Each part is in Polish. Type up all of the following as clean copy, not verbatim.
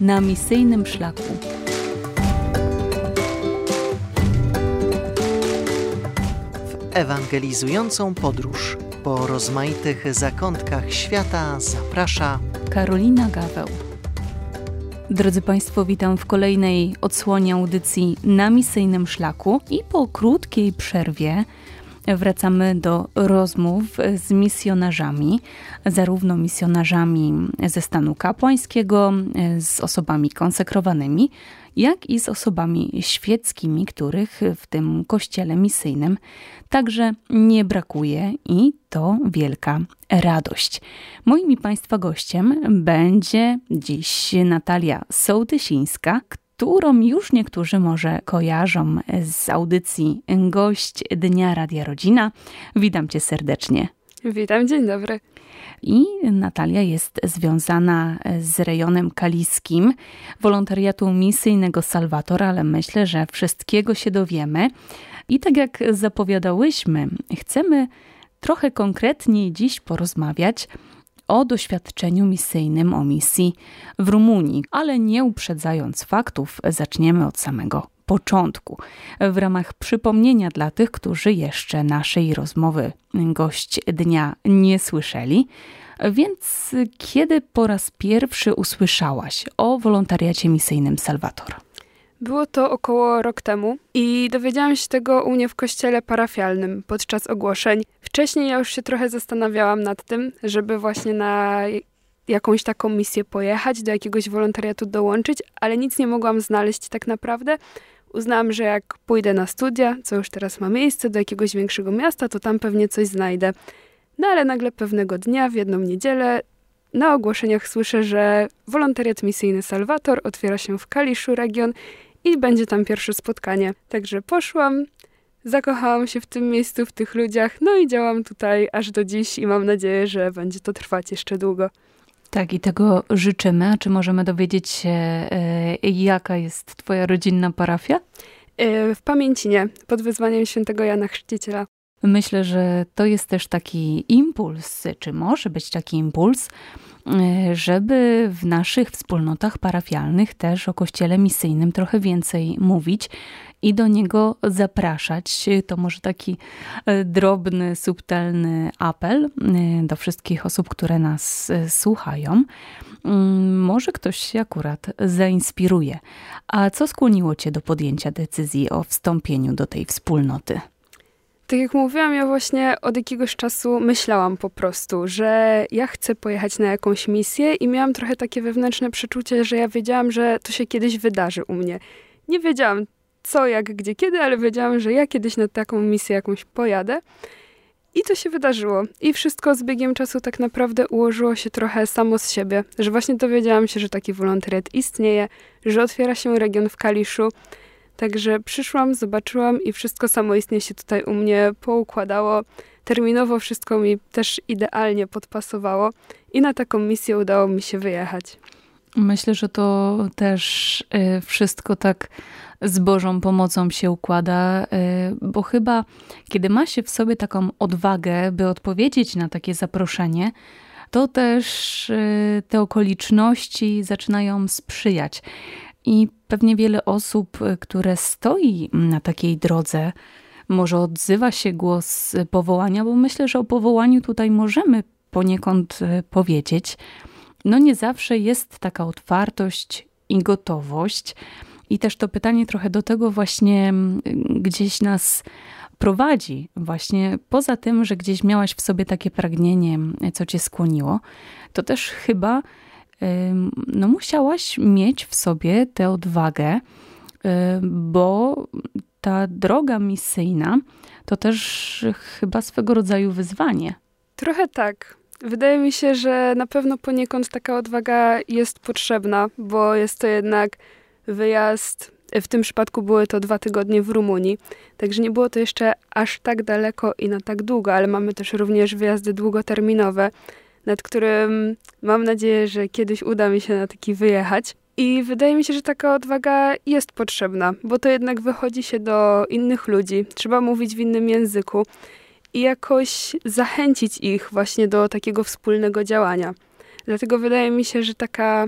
na misyjnym szlaku. W ewangelizującą podróż po rozmaitych zakątkach świata zaprasza Karolina Gaweł. Drodzy Państwo, witam w kolejnej odsłonie audycji Na misyjnym szlaku i po krótkiej przerwie wracamy do rozmów z misjonarzami, zarówno misjonarzami ze stanu kapłańskiego, z osobami konsekrowanymi, jak i z osobami świeckimi, których w tym kościele misyjnym także nie brakuje i to wielka radość. Moim i Państwa gościem będzie dziś Natalia Sołtysińska, którą już niektórzy może kojarzą z audycji Gość Dnia Radia Rodzina. Witam Cię serdecznie. Witam, dzień dobry. I Natalia jest związana z rejonem kaliskim wolontariatu misyjnego Salvator, ale myślę, że wszystkiego się dowiemy. I tak jak zapowiadałyśmy, chcemy trochę konkretniej dziś porozmawiać o doświadczeniu misyjnym, o misji w Rumunii. Ale nie uprzedzając faktów, zaczniemy od samego początku. W ramach przypomnienia dla tych, którzy jeszcze naszej rozmowy Gość Dnia nie słyszeli. Więc kiedy po raz pierwszy usłyszałaś o wolontariacie misyjnym Salvator? Było to około rok temu i dowiedziałam się tego u mnie w kościele parafialnym podczas ogłoszeń. Wcześniej ja już się trochę zastanawiałam nad tym, żeby właśnie na jakąś taką misję pojechać, do jakiegoś wolontariatu dołączyć, ale nic nie mogłam znaleźć tak naprawdę. Uznałam, że jak pójdę na studia, co już teraz ma miejsce, do jakiegoś większego miasta, to tam pewnie coś znajdę. No ale nagle pewnego dnia, w jedną niedzielę, na ogłoszeniach słyszę, że wolontariat misyjny Salvator otwiera się w Kaliszu region i będzie tam pierwsze spotkanie. Także poszłam, zakochałam się w tym miejscu, w tych ludziach, no i działam tutaj aż do dziś i mam nadzieję, że będzie to trwać jeszcze długo. Tak, i tego życzymy. A czy możemy dowiedzieć się, jaka jest twoja rodzinna parafia? W Pamięcinie, pod wezwaniem świętego Jana Chrzciciela. Myślę, że to jest też taki impuls, czy może być taki impuls, żeby w naszych wspólnotach parafialnych też o kościele misyjnym trochę więcej mówić i do niego zapraszać. To może taki drobny, subtelny apel do wszystkich osób, które nas słuchają. Może ktoś się akurat zainspiruje. A co skłoniło Cię do podjęcia decyzji o wstąpieniu do tej wspólnoty? Tak jak mówiłam, ja właśnie od jakiegoś czasu myślałam po prostu, że ja chcę pojechać na jakąś misję i miałam trochę takie wewnętrzne przeczucie, że ja wiedziałam, że to się kiedyś wydarzy u mnie. Nie wiedziałam co, jak, gdzie, kiedy, ale wiedziałam, że ja kiedyś na taką misję jakąś pojadę. I to się wydarzyło. I wszystko z biegiem czasu tak naprawdę ułożyło się trochę samo z siebie, że właśnie dowiedziałam się, że taki wolontariat istnieje, że otwiera się region w Kaliszu. Także przyszłam, zobaczyłam i wszystko samoistnie się tutaj u mnie poukładało. Terminowo wszystko mi też idealnie podpasowało i na taką misję udało mi się wyjechać. Myślę, że to też wszystko tak z Bożą pomocą się układa, bo chyba kiedy ma się w sobie taką odwagę, by odpowiedzieć na takie zaproszenie, to też te okoliczności zaczynają sprzyjać. I pewnie wiele osób, które stoi na takiej drodze, może odzywa się głos powołania, bo myślę, że o powołaniu tutaj możemy poniekąd powiedzieć. No nie zawsze jest taka otwartość i gotowość. I też to pytanie trochę do tego właśnie gdzieś nas prowadzi. Właśnie poza tym, że gdzieś miałaś w sobie takie pragnienie, co cię skłoniło, to też chyba no musiałaś mieć w sobie tę odwagę, bo ta droga misyjna to też chyba swego rodzaju wyzwanie. Trochę tak. Wydaje mi się, że na pewno poniekąd taka odwaga jest potrzebna, bo jest to jednak wyjazd, w tym przypadku były to 2 tygodnie w Rumunii, także nie było to jeszcze aż tak daleko i na tak długo, ale mamy też również wyjazdy długoterminowe, nad którym mam nadzieję, że kiedyś uda mi się na taki wyjechać. I wydaje mi się, że taka odwaga jest potrzebna, bo to jednak wychodzi się do innych ludzi, trzeba mówić w innym języku i jakoś zachęcić ich właśnie do takiego wspólnego działania. Dlatego wydaje mi się, że taka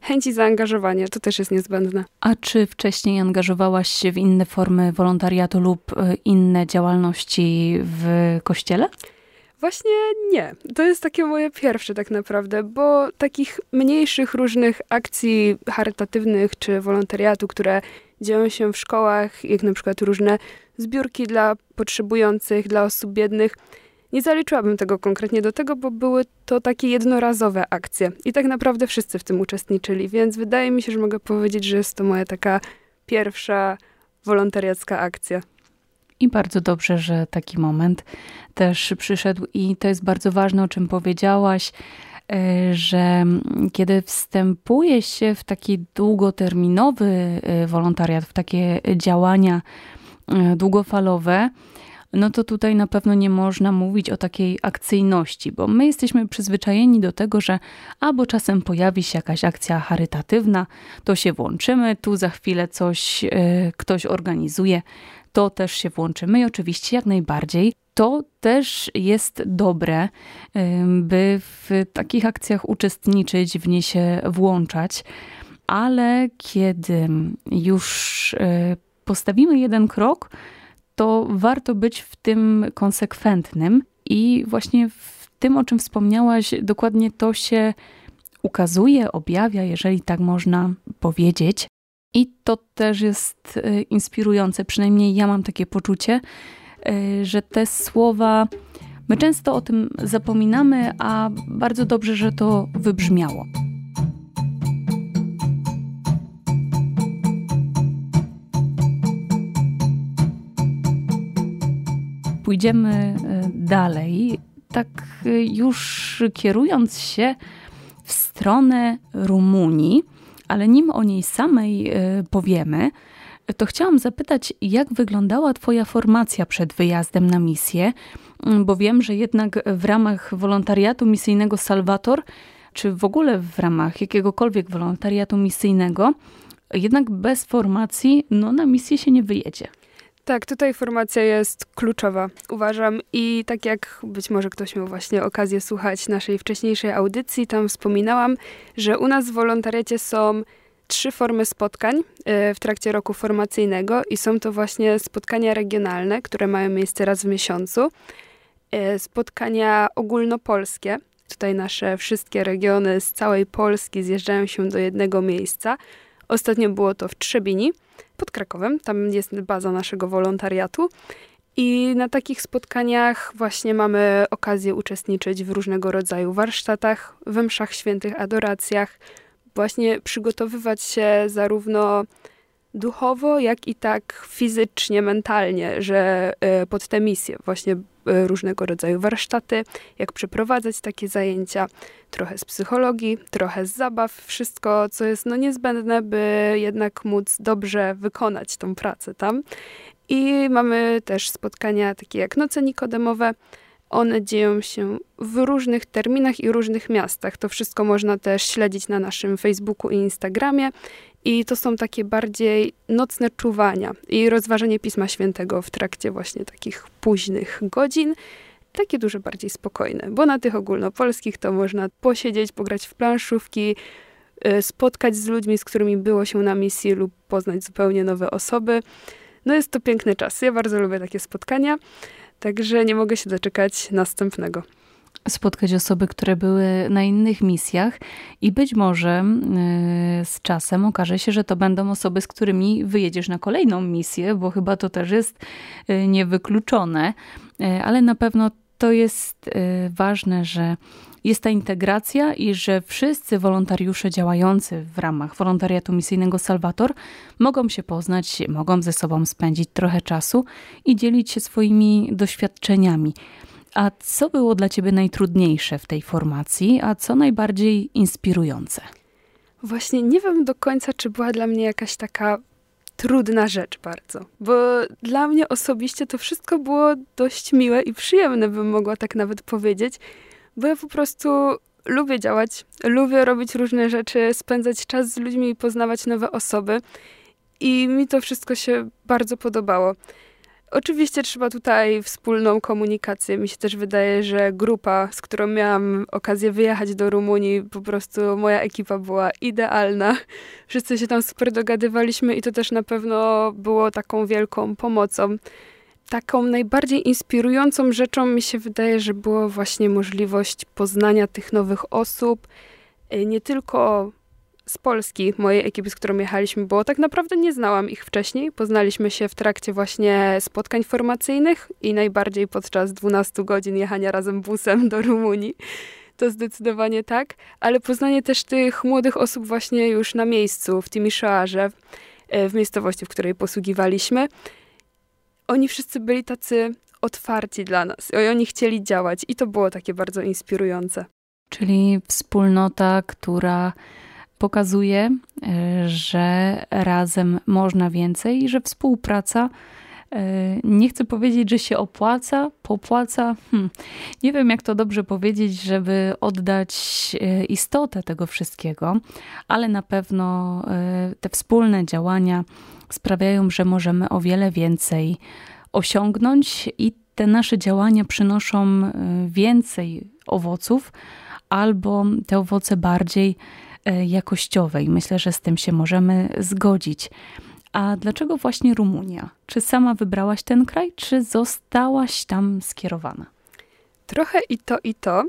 chęć i zaangażowanie, to też jest niezbędne. A czy wcześniej angażowałaś się w inne formy wolontariatu lub inne działalności w kościele? Właśnie nie. To jest takie moje pierwsze tak naprawdę, bo takich mniejszych różnych akcji charytatywnych czy wolontariatu, które dzieją się w szkołach, jak na przykład różne zbiórki dla potrzebujących, dla osób biednych, nie zaliczyłabym tego konkretnie do tego, bo były to takie jednorazowe akcje. I tak naprawdę wszyscy w tym uczestniczyli, więc wydaje mi się, że mogę powiedzieć, że jest to moja taka pierwsza wolontariacka akcja. I bardzo dobrze, że taki moment też przyszedł i to jest bardzo ważne, o czym powiedziałaś, że kiedy wstępuje się w taki długoterminowy wolontariat, w takie działania długofalowe, no to tutaj na pewno nie można mówić o takiej akcyjności, bo my jesteśmy przyzwyczajeni do tego, że albo czasem pojawi się jakaś akcja charytatywna, to się włączymy, tu za chwilę coś ktoś organizuje, to też się włączymy i oczywiście jak najbardziej. To też jest dobre, by w takich akcjach uczestniczyć, w nie się włączać, ale kiedy już postawimy jeden krok, to warto być w tym konsekwentnym i właśnie w tym, o czym wspomniałaś, dokładnie to się ukazuje, objawia, jeżeli tak można powiedzieć. I to też jest inspirujące, przynajmniej ja mam takie poczucie, że te słowa, my często o tym zapominamy, a bardzo dobrze, że to wybrzmiało. Pójdziemy dalej, tak już kierując się w stronę Rumunii, ale nim o niej samej powiemy, to chciałam zapytać, jak wyglądała twoja formacja przed wyjazdem na misję, bo wiem, że jednak w ramach wolontariatu misyjnego Salvator, czy w ogóle w ramach jakiegokolwiek wolontariatu misyjnego, jednak bez formacji na misję się nie wyjedzie. Tak, tutaj formacja jest kluczowa, uważam. I tak jak być może ktoś miał właśnie okazję słuchać naszej wcześniejszej audycji, tam wspominałam, że u nas w wolontariacie są 3 formy spotkań w trakcie roku formacyjnego i są to właśnie spotkania regionalne, które mają miejsce raz w miesiącu. Spotkania ogólnopolskie. Tutaj nasze wszystkie regiony z całej Polski zjeżdżają się do jednego miejsca. Ostatnio było to w Trzebini pod Krakowem. Tam jest baza naszego wolontariatu. I na takich spotkaniach właśnie mamy okazję uczestniczyć w różnego rodzaju warsztatach, we mszach świętych, adoracjach, właśnie przygotowywać się zarówno duchowo, jak i tak fizycznie, mentalnie, że pod te misje właśnie różnego rodzaju warsztaty, jak przeprowadzać takie zajęcia, trochę z psychologii, trochę z zabaw, wszystko, co jest niezbędne, by jednak móc dobrze wykonać tą pracę tam. I mamy też spotkania takie jak noce nikodemowe. One dzieją się w różnych terminach i różnych miastach. To wszystko można też śledzić na naszym Facebooku i Instagramie. I to są takie bardziej nocne czuwania i rozważanie Pisma Świętego w trakcie właśnie takich późnych godzin. Takie dużo bardziej spokojne, bo na tych ogólnopolskich to można posiedzieć, pograć w planszówki, spotkać z ludźmi, z którymi było się na misji lub poznać zupełnie nowe osoby. Jest to piękny czas. Ja bardzo lubię takie spotkania, także nie mogę się doczekać następnego. Spotkać osoby, które były na innych misjach i być może z czasem okaże się, że to będą osoby, z którymi wyjedziesz na kolejną misję, bo chyba to też jest niewykluczone, ale na pewno to jest ważne, że jest ta integracja i że wszyscy wolontariusze działający w ramach wolontariatu misyjnego Salvator mogą się poznać, mogą ze sobą spędzić trochę czasu i dzielić się swoimi doświadczeniami. A co było dla ciebie najtrudniejsze w tej formacji, a co najbardziej inspirujące? Właśnie nie wiem do końca, czy była dla mnie jakaś taka trudna rzecz bardzo, bo dla mnie osobiście to wszystko było dość miłe i przyjemne, bym mogła tak nawet powiedzieć, bo ja po prostu lubię działać, lubię robić różne rzeczy, spędzać czas z ludźmi i poznawać nowe osoby i mi to wszystko się bardzo podobało. Oczywiście trzeba tutaj wspólną komunikację. Mi się też wydaje, że grupa, z którą miałam okazję wyjechać do Rumunii, po prostu moja ekipa była idealna. Wszyscy się tam super dogadywaliśmy i to też na pewno było taką wielką pomocą. Taką najbardziej inspirującą rzeczą mi się wydaje, że była właśnie możliwość poznania tych nowych osób, nie tylko z Polski, mojej ekipy, z którą jechaliśmy, bo tak naprawdę nie znałam ich wcześniej. Poznaliśmy się w trakcie właśnie spotkań formacyjnych i najbardziej podczas 12 godzin jechania razem busem do Rumunii. To zdecydowanie tak, ale poznanie też tych młodych osób właśnie już na miejscu, w Timișoarze, w miejscowości, w której posługiwaliśmy. Oni wszyscy byli tacy otwarci dla nas i oni chcieli działać i to było takie bardzo inspirujące. Czyli wspólnota, która pokazuje, że razem można więcej i że współpraca, nie chcę powiedzieć, że się popłaca. Nie wiem, jak to dobrze powiedzieć, żeby oddać istotę tego wszystkiego, ale na pewno te wspólne działania sprawiają, że możemy o wiele więcej osiągnąć i te nasze działania przynoszą więcej owoców albo te owoce bardziej jakościowe i myślę, że z tym się możemy zgodzić. A dlaczego właśnie Rumunia? Czy sama wybrałaś ten kraj, czy zostałaś tam skierowana? Trochę i to,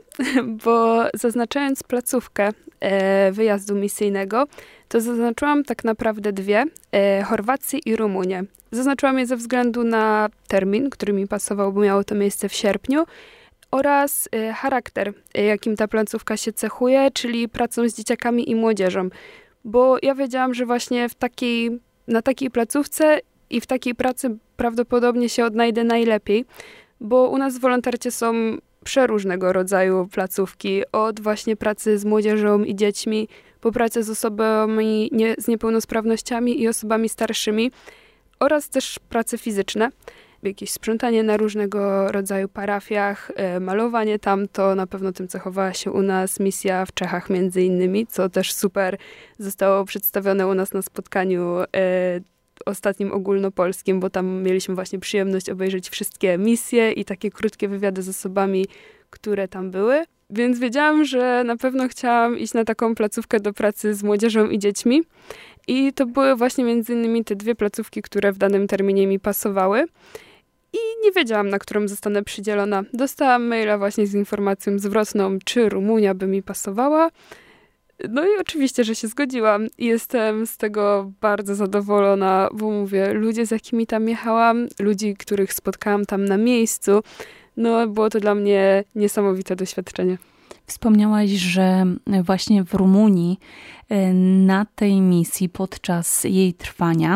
bo zaznaczając placówkę wyjazdu misyjnego, to zaznaczyłam tak naprawdę dwie, Chorwację i Rumunię. Zaznaczyłam je ze względu na termin, który mi pasował, bo miało to miejsce w sierpniu, oraz charakter, jakim ta placówka się cechuje, czyli pracą z dzieciakami i młodzieżą. Bo ja wiedziałam, że właśnie na takiej placówce i w takiej pracy prawdopodobnie się odnajdę najlepiej, bo u nas w wolontariacie są przeróżnego rodzaju placówki, od właśnie pracy z młodzieżą i dziećmi, po pracę z osobami z niepełnosprawnościami i osobami starszymi, oraz też prace fizyczne. Jakieś sprzątanie na różnego rodzaju parafiach, malowanie tam, to na pewno tym cechowała się u nas misja w Czechach między innymi, co też super zostało przedstawione u nas na spotkaniu ostatnim ogólnopolskim, bo tam mieliśmy właśnie przyjemność obejrzeć wszystkie misje i takie krótkie wywiady z osobami, które tam były. Więc wiedziałam, że na pewno chciałam iść na taką placówkę do pracy z młodzieżą i dziećmi. I to były właśnie między innymi te dwie placówki, które w danym terminie mi pasowały. I nie wiedziałam, na którą zostanę przydzielona. Dostałam maila właśnie z informacją zwrotną, czy Rumunia by mi pasowała. No i oczywiście, że się zgodziłam. I jestem z tego bardzo zadowolona, bo mówię, ludzie, z jakimi tam jechałam, ludzi, których spotkałam tam na miejscu, no było to dla mnie niesamowite doświadczenie. Wspomniałaś, że właśnie w Rumunii na tej misji podczas jej trwania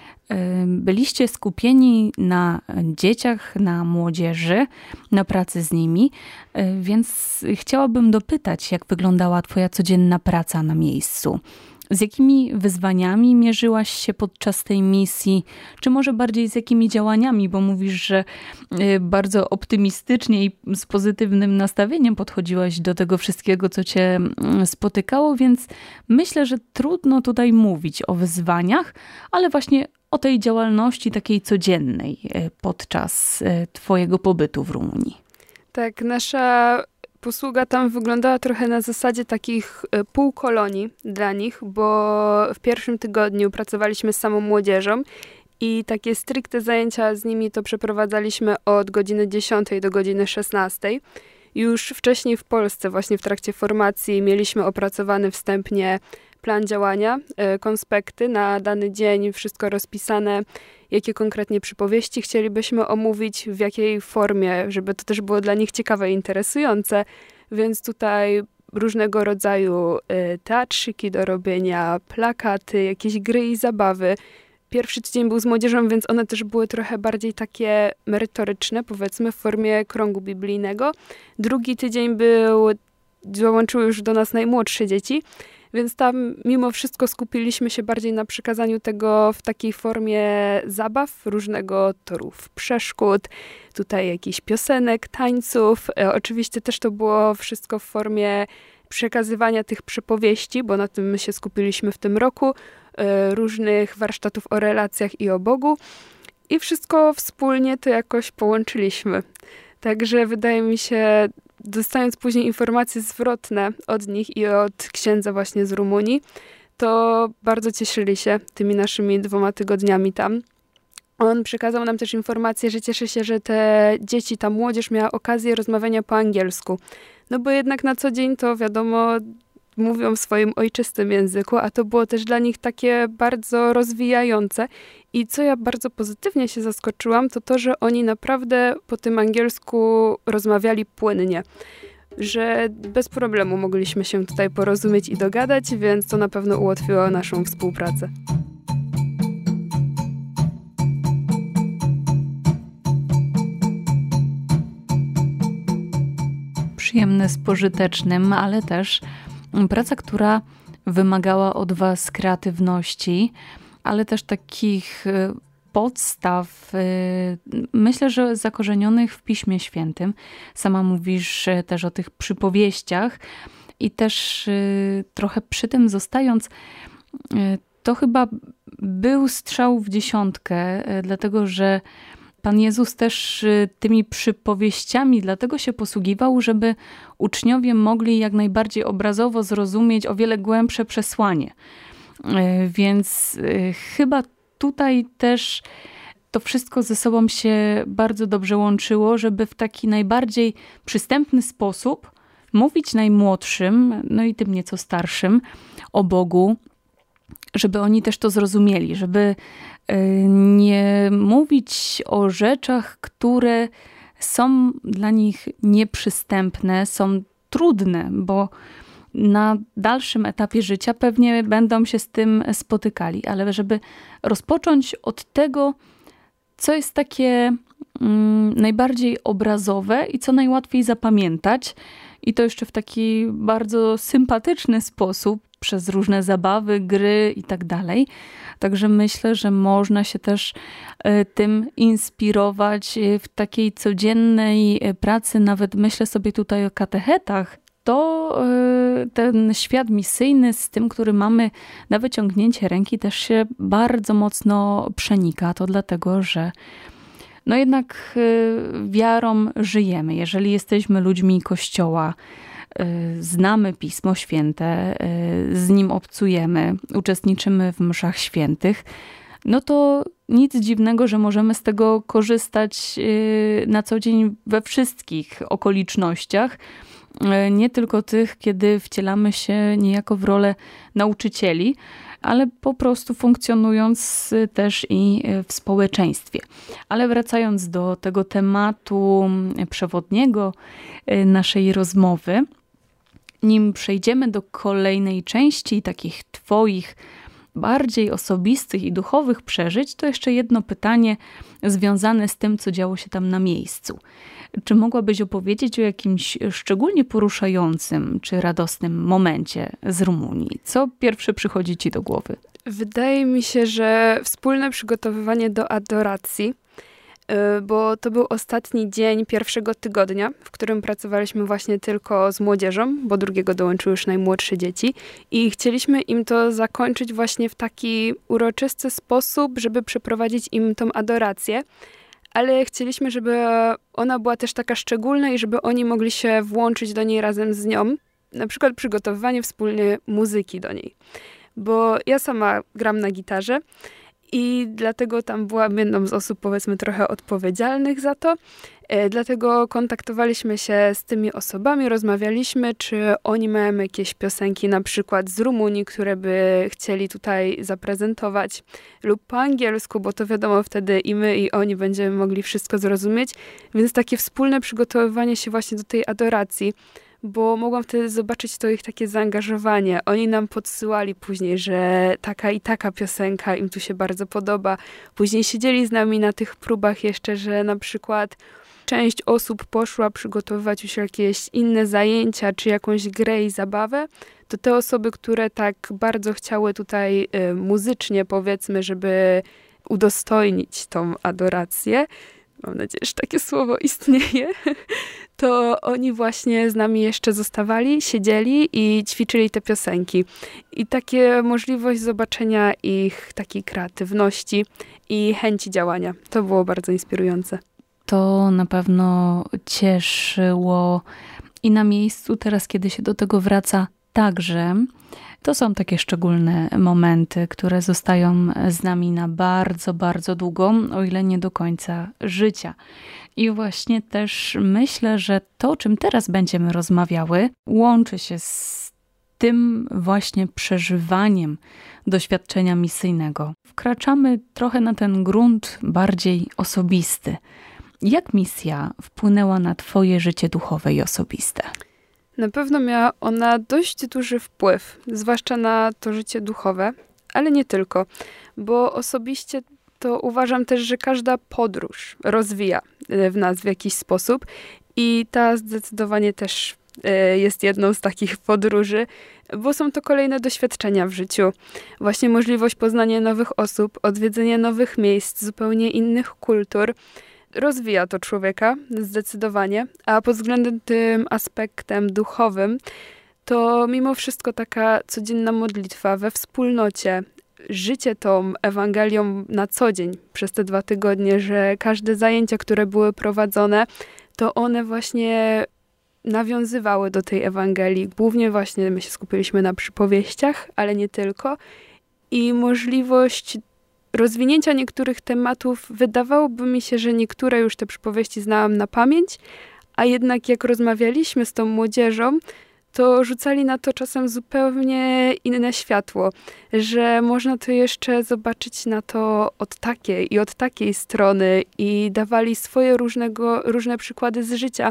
byliście skupieni na dzieciach, na młodzieży, na pracy z nimi, więc chciałabym dopytać, jak wyglądała twoja codzienna praca na miejscu. Z jakimi wyzwaniami mierzyłaś się podczas tej misji? Czy może bardziej z jakimi działaniami? Bo mówisz, że bardzo optymistycznie i z pozytywnym nastawieniem podchodziłaś do tego wszystkiego, co cię spotykało, więc myślę, że trudno tutaj mówić o wyzwaniach, ale właśnie o tej działalności takiej codziennej podczas twojego pobytu w Rumunii. Tak, nasza posługa tam wyglądała trochę na zasadzie takich półkolonii dla nich, bo w pierwszym tygodniu pracowaliśmy z samą młodzieżą i takie stricte zajęcia z nimi to przeprowadzaliśmy od godziny 10 do godziny 16. Już wcześniej w Polsce, właśnie w trakcie formacji, mieliśmy opracowany wstępnie plan działania, konspekty na dany dzień, wszystko rozpisane, jakie konkretnie przypowieści chcielibyśmy omówić, w jakiej formie, żeby to też było dla nich ciekawe i interesujące. Więc tutaj różnego rodzaju teatrzyki do robienia, plakaty, jakieś gry i zabawy. Pierwszy tydzień był z młodzieżą, więc one też były trochę bardziej takie merytoryczne, powiedzmy, w formie krągu biblijnego. Drugi tydzień dołączyły już do nas najmłodsze dzieci, więc tam mimo wszystko skupiliśmy się bardziej na przekazaniu tego w takiej formie zabaw, różnego torów przeszkód, tutaj jakichś piosenek, tańców. Oczywiście też to było wszystko w formie przekazywania tych przypowieści, bo na tym my się skupiliśmy w tym roku, różnych warsztatów o relacjach i o Bogu. i wszystko wspólnie to jakoś połączyliśmy. Także wydaje mi się, dostając później informacje zwrotne od nich i od księdza właśnie z Rumunii, to bardzo cieszyli się tymi naszymi 2 tygodniami tam. On przekazał nam też informację, że cieszy się, że te dzieci, ta młodzież miała okazję rozmawiania po angielsku. No bo jednak na co dzień to wiadomo, mówią w swoim ojczystym języku, a to było też dla nich takie bardzo rozwijające. I co ja bardzo pozytywnie się zaskoczyłam, to to, że oni naprawdę po tym angielsku rozmawiali płynnie. Że bez problemu mogliśmy się tutaj porozumieć i dogadać, więc to na pewno ułatwiło naszą współpracę. Przyjemne z pożytecznym, ale też praca, która wymagała od was kreatywności, ale też takich podstaw, myślę, że zakorzenionych w Piśmie Świętym. Sama mówisz też o tych przypowieściach i też trochę przy tym zostając, to chyba był strzał w dziesiątkę, dlatego że Pan Jezus też tymi przypowieściami dlatego się posługiwał, żeby uczniowie mogli jak najbardziej obrazowo zrozumieć o wiele głębsze przesłanie. Więc chyba tutaj też to wszystko ze sobą się bardzo dobrze łączyło, żeby w taki najbardziej przystępny sposób mówić najmłodszym, no i tym nieco starszym o Bogu, żeby oni też to zrozumieli, żeby nie mówić o rzeczach, które są dla nich nieprzystępne, są trudne, bo na dalszym etapie życia pewnie będą się z tym spotykali, ale żeby rozpocząć od tego, co jest takie najbardziej obrazowe i co najłatwiej zapamiętać, i to jeszcze w taki bardzo sympatyczny sposób, przez różne zabawy, gry i tak dalej. Także myślę, że można się też tym inspirować w takiej codziennej pracy. Nawet myślę sobie tutaj o katechetach. To ten świat misyjny z tym, który mamy na wyciągnięcie ręki, też się bardzo mocno przenika. To dlatego, że no jednak wiarą żyjemy. Jeżeli jesteśmy ludźmi Kościoła, znamy Pismo Święte, z nim obcujemy, uczestniczymy w mszach świętych, no to nic dziwnego, że możemy z tego korzystać na co dzień we wszystkich okolicznościach, nie tylko tych, kiedy wcielamy się niejako w rolę nauczycieli, ale po prostu funkcjonując też i w społeczeństwie. Ale wracając do tego tematu przewodniego naszej rozmowy, nim przejdziemy do kolejnej części takich twoich bardziej osobistych i duchowych przeżyć, to jeszcze jedno pytanie związane z tym, co działo się tam na miejscu. Czy mogłabyś opowiedzieć o jakimś szczególnie poruszającym czy radosnym momencie z Rumunii? Co pierwsze przychodzi ci do głowy? Wydaje mi się, że wspólne przygotowywanie do adoracji, bo to był ostatni dzień pierwszego tygodnia, w którym pracowaliśmy właśnie tylko z młodzieżą, bo drugiego dołączyły już najmłodsze dzieci i chcieliśmy im to zakończyć właśnie w taki uroczysty sposób, żeby przeprowadzić im tą adorację, ale chcieliśmy, żeby ona była też taka szczególna i żeby oni mogli się włączyć do niej razem z nią, na przykład przygotowywanie wspólnie muzyki do niej, bo ja sama gram na gitarze i dlatego tam byłam jedną z osób, powiedzmy, trochę odpowiedzialnych za to. Dlatego kontaktowaliśmy się z tymi osobami, rozmawialiśmy, czy oni mają jakieś piosenki na przykład z Rumunii, które by chcieli tutaj zaprezentować, lub po angielsku, bo to wiadomo, wtedy i my, i oni będziemy mogli wszystko zrozumieć. Więc takie wspólne przygotowywanie się właśnie do tej adoracji, bo mogłam wtedy zobaczyć to ich takie zaangażowanie. Oni nam podsyłali później, że taka i taka piosenka im tu się bardzo podoba. Później siedzieli z nami na tych próbach jeszcze, że na przykład część osób poszła przygotowywać już jakieś inne zajęcia, czy jakąś grę i zabawę, to te osoby, które tak bardzo chciały tutaj muzycznie, powiedzmy, żeby udostojnić tą adorację, mam nadzieję, że takie słowo istnieje, to oni właśnie z nami jeszcze zostawali, siedzieli i ćwiczyli te piosenki. I takie możliwość zobaczenia ich takiej kreatywności i chęci działania. To było bardzo inspirujące. To na pewno cieszyło i na miejscu teraz, kiedy się do tego wraca, także. To są takie szczególne momenty, które zostają z nami na bardzo, bardzo długo, o ile nie do końca życia. I właśnie też myślę, że to, o czym teraz będziemy rozmawiały, łączy się z tym właśnie przeżywaniem doświadczenia misyjnego. Wkraczamy trochę na ten grunt bardziej osobisty. Jak misja wpłynęła na twoje życie duchowe i osobiste? Na pewno miała ona dość duży wpływ, zwłaszcza na to życie duchowe, ale nie tylko, bo osobiście to uważam też, że każda podróż rozwija w nas w jakiś sposób i ta zdecydowanie też jest jedną z takich podróży, bo są to kolejne doświadczenia w życiu. Właśnie możliwość poznania nowych osób, odwiedzenia nowych miejsc, zupełnie innych kultur. Rozwija to człowieka zdecydowanie, a pod względem tym aspektem duchowym to mimo wszystko taka codzienna modlitwa we wspólnocie, życie tą Ewangelią na co dzień przez te 2 tygodnie, że każde zajęcia, które były prowadzone, to one właśnie nawiązywały do tej Ewangelii. Głównie właśnie my się skupiliśmy na przypowieściach, ale nie tylko. I możliwość rozwinięcia niektórych tematów, wydawałoby mi się, że niektóre już te przypowieści znałam na pamięć, a jednak jak rozmawialiśmy z tą młodzieżą, to rzucali na to czasem zupełnie inne światło, że można to jeszcze zobaczyć na to od takiej strony i dawali swoje różne przykłady z życia.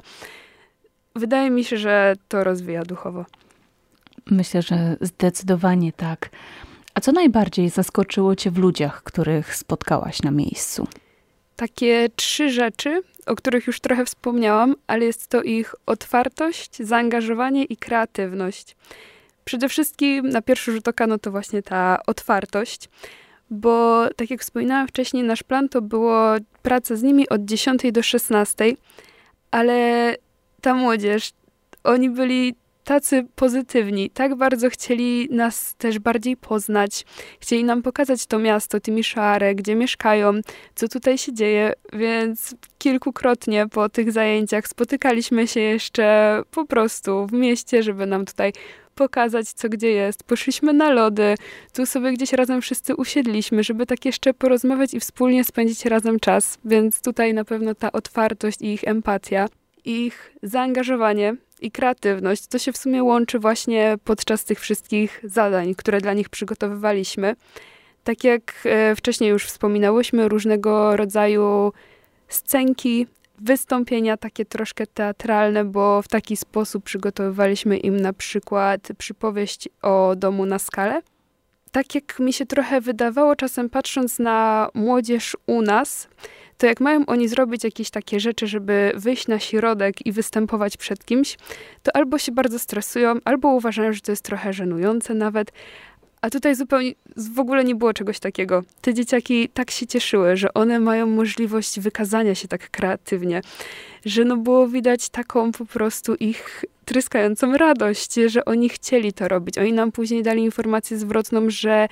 Wydaje mi się, że to rozwija duchowo. Myślę, że zdecydowanie tak. A co najbardziej zaskoczyło cię w ludziach, których spotkałaś na miejscu? Takie 3 rzeczy, o których już trochę wspomniałam, ale jest to ich otwartość, zaangażowanie i kreatywność. Przede wszystkim na pierwszy rzut oka no to właśnie ta otwartość, bo tak jak wspominałam wcześniej, nasz plan to było praca z nimi od 10 do 16, ale ta młodzież, oni byli tacy pozytywni, tak bardzo chcieli nas też bardziej poznać. Chcieli nam pokazać to miasto, Timișoara, gdzie mieszkają, co tutaj się dzieje, więc kilkukrotnie po tych zajęciach spotykaliśmy się jeszcze po prostu w mieście, żeby nam tutaj pokazać, co gdzie jest. Poszliśmy na lody, tu sobie gdzieś razem wszyscy usiedliśmy, żeby tak jeszcze porozmawiać i wspólnie spędzić razem czas, więc tutaj na pewno ta otwartość i ich empatia, ich zaangażowanie i kreatywność, to się w sumie łączy właśnie podczas tych wszystkich zadań, które dla nich przygotowywaliśmy. Tak jak wcześniej już wspominałyśmy, różnego rodzaju scenki, wystąpienia takie troszkę teatralne, bo w taki sposób przygotowywaliśmy im na przykład przypowieść o domu na skale. Tak jak mi się trochę wydawało, czasem patrząc na młodzież u nas, to jak mają oni zrobić jakieś takie rzeczy, żeby wyjść na środek i występować przed kimś, to albo się bardzo stresują, albo uważają, że to jest trochę żenujące nawet. A tutaj zupełnie w ogóle nie było czegoś takiego. Te dzieciaki tak się cieszyły, że one mają możliwość wykazania się tak kreatywnie, że no było widać taką po prostu ich tryskającą radość, że oni chcieli to robić. Oni nam później dali informację zwrotną, że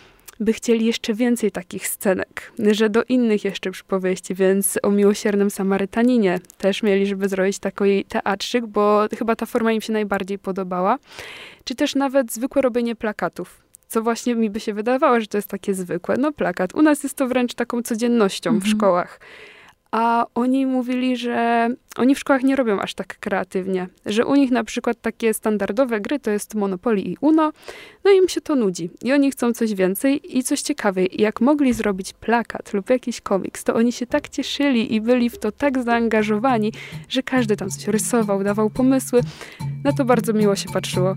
by chcieli jeszcze więcej takich scenek, że do innych jeszcze przypowieści, więc o miłosiernym Samarytaninie też mieli, żeby zrobić taki teatrzyk, bo chyba ta forma im się najbardziej podobała. Czy też nawet zwykłe robienie plakatów, co właśnie mi by się wydawało, że to jest takie zwykłe. No plakat. U nas jest to wręcz taką codziennością w szkołach. A oni mówili, że oni w szkołach nie robią aż tak kreatywnie, że u nich na przykład takie standardowe gry to jest Monopoly i Uno, no i im się to nudzi i oni chcą coś więcej i coś ciekawej. I jak mogli zrobić plakat lub jakiś komiks, to oni się tak cieszyli i byli w to tak zaangażowani, że każdy tam coś rysował, dawał pomysły. Na to bardzo miło się patrzyło.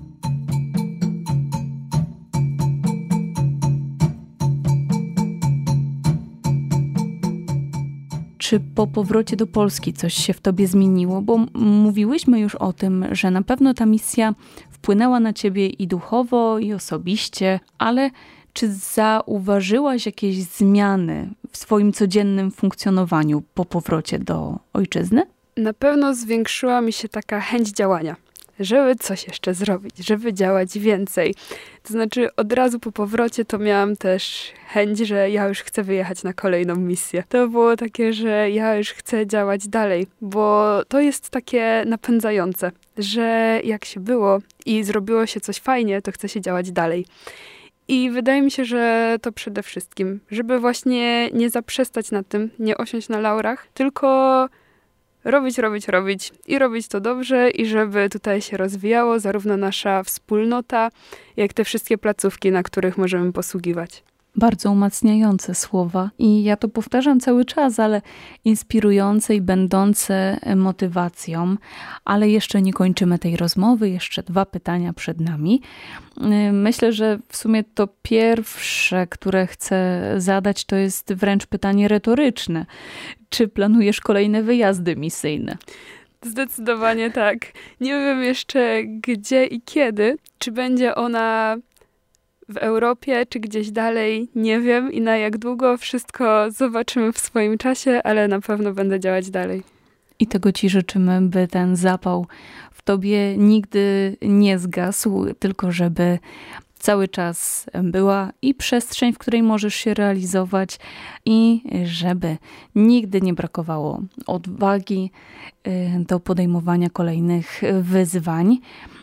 Czy po powrocie do Polski coś się w tobie zmieniło? Bo mówiłyśmy już o tym, że na pewno ta misja wpłynęła na ciebie i duchowo, i osobiście, ale czy zauważyłaś jakieś zmiany w swoim codziennym funkcjonowaniu po powrocie do ojczyzny? Na pewno zwiększyła mi się taka chęć działania, żeby coś jeszcze zrobić, żeby działać więcej. To znaczy od razu po powrocie to miałam też chęć, że ja już chcę wyjechać na kolejną misję. To było takie, że ja już chcę działać dalej, bo to jest takie napędzające, że jak się było i zrobiło się coś fajnie, to chce się działać dalej. I wydaje mi się, że to przede wszystkim, żeby właśnie nie zaprzestać na tym, nie osiąść na laurach, tylko robić i robić to dobrze i żeby tutaj się rozwijało zarówno nasza wspólnota, jak te wszystkie placówki, na których możemy posługiwać. Bardzo umacniające słowa i ja to powtarzam cały czas, ale inspirujące i będące motywacją. Ale jeszcze nie kończymy tej rozmowy, jeszcze 2 pytania przed nami. Myślę, że w sumie to pierwsze, które chcę zadać, to jest wręcz pytanie retoryczne. Czy planujesz kolejne wyjazdy misyjne? Zdecydowanie tak. Nie wiem jeszcze gdzie i kiedy. Czy będzie ona w Europie, czy gdzieś dalej, nie wiem i na jak długo, wszystko zobaczymy w swoim czasie, ale na pewno będę działać dalej. I tego ci życzymy, by ten zapał w tobie nigdy nie zgasł, tylko żeby cały czas była i przestrzeń, w której możesz się realizować i żeby nigdy nie brakowało odwagi do podejmowania kolejnych wyzwań.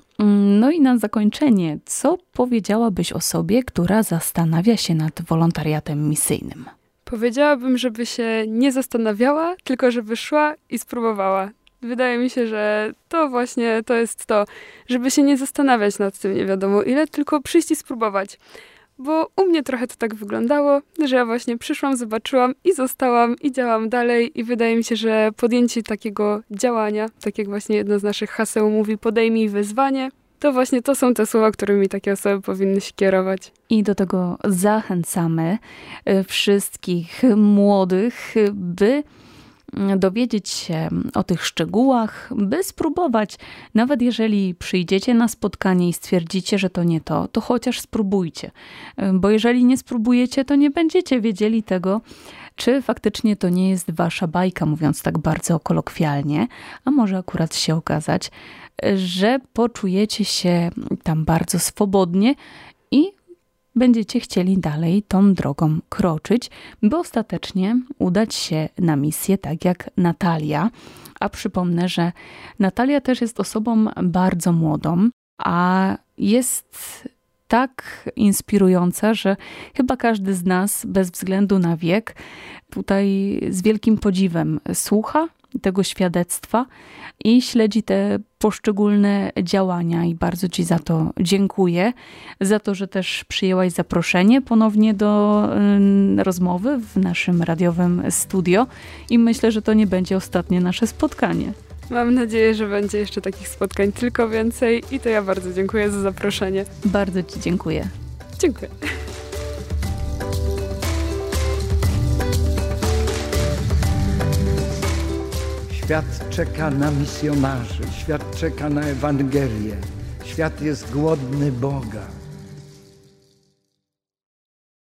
No i na zakończenie, co powiedziałabyś osobie, która zastanawia się nad wolontariatem misyjnym? Powiedziałabym, żeby się nie zastanawiała, tylko żeby szła i spróbowała. Wydaje mi się, że to właśnie to jest to, żeby się nie zastanawiać nad tym nie wiadomo ile, tylko przyjść i spróbować. Bo u mnie trochę to tak wyglądało, że ja właśnie przyszłam, zobaczyłam i zostałam i działam dalej i wydaje mi się, że podjęcie takiego działania, tak jak właśnie jedno z naszych haseł mówi, podejmij wyzwanie, to właśnie to są te słowa, którymi takie osoby powinny się kierować. I do tego zachęcamy wszystkich młodych, by dowiedzieć się o tych szczegółach, by spróbować. Nawet jeżeli przyjdziecie na spotkanie i stwierdzicie, że to nie to, to chociaż spróbujcie. Bo jeżeli nie spróbujecie, to nie będziecie wiedzieli tego, czy faktycznie to nie jest wasza bajka, mówiąc tak bardzo kolokwialnie, a może akurat się okazać, że poczujecie się tam bardzo swobodnie i będziecie chcieli dalej tą drogą kroczyć, by ostatecznie udać się na misję, tak jak Natalia. A przypomnę, że Natalia też jest osobą bardzo młodą, a jest tak inspirująca, że chyba każdy z nas, bez względu na wiek, tutaj z wielkim podziwem słucha tego świadectwa i śledzi te poszczególne działania i bardzo ci za to dziękuję. Za to, że też przyjęłaś zaproszenie ponownie do rozmowy w naszym radiowym studio i myślę, że to nie będzie ostatnie nasze spotkanie. Mam nadzieję, że będzie jeszcze takich spotkań tylko więcej i to ja bardzo dziękuję za zaproszenie. Bardzo ci dziękuję. Dziękuję. Świat czeka na misjonarzy, świat czeka na Ewangelię, świat jest głodny Boga.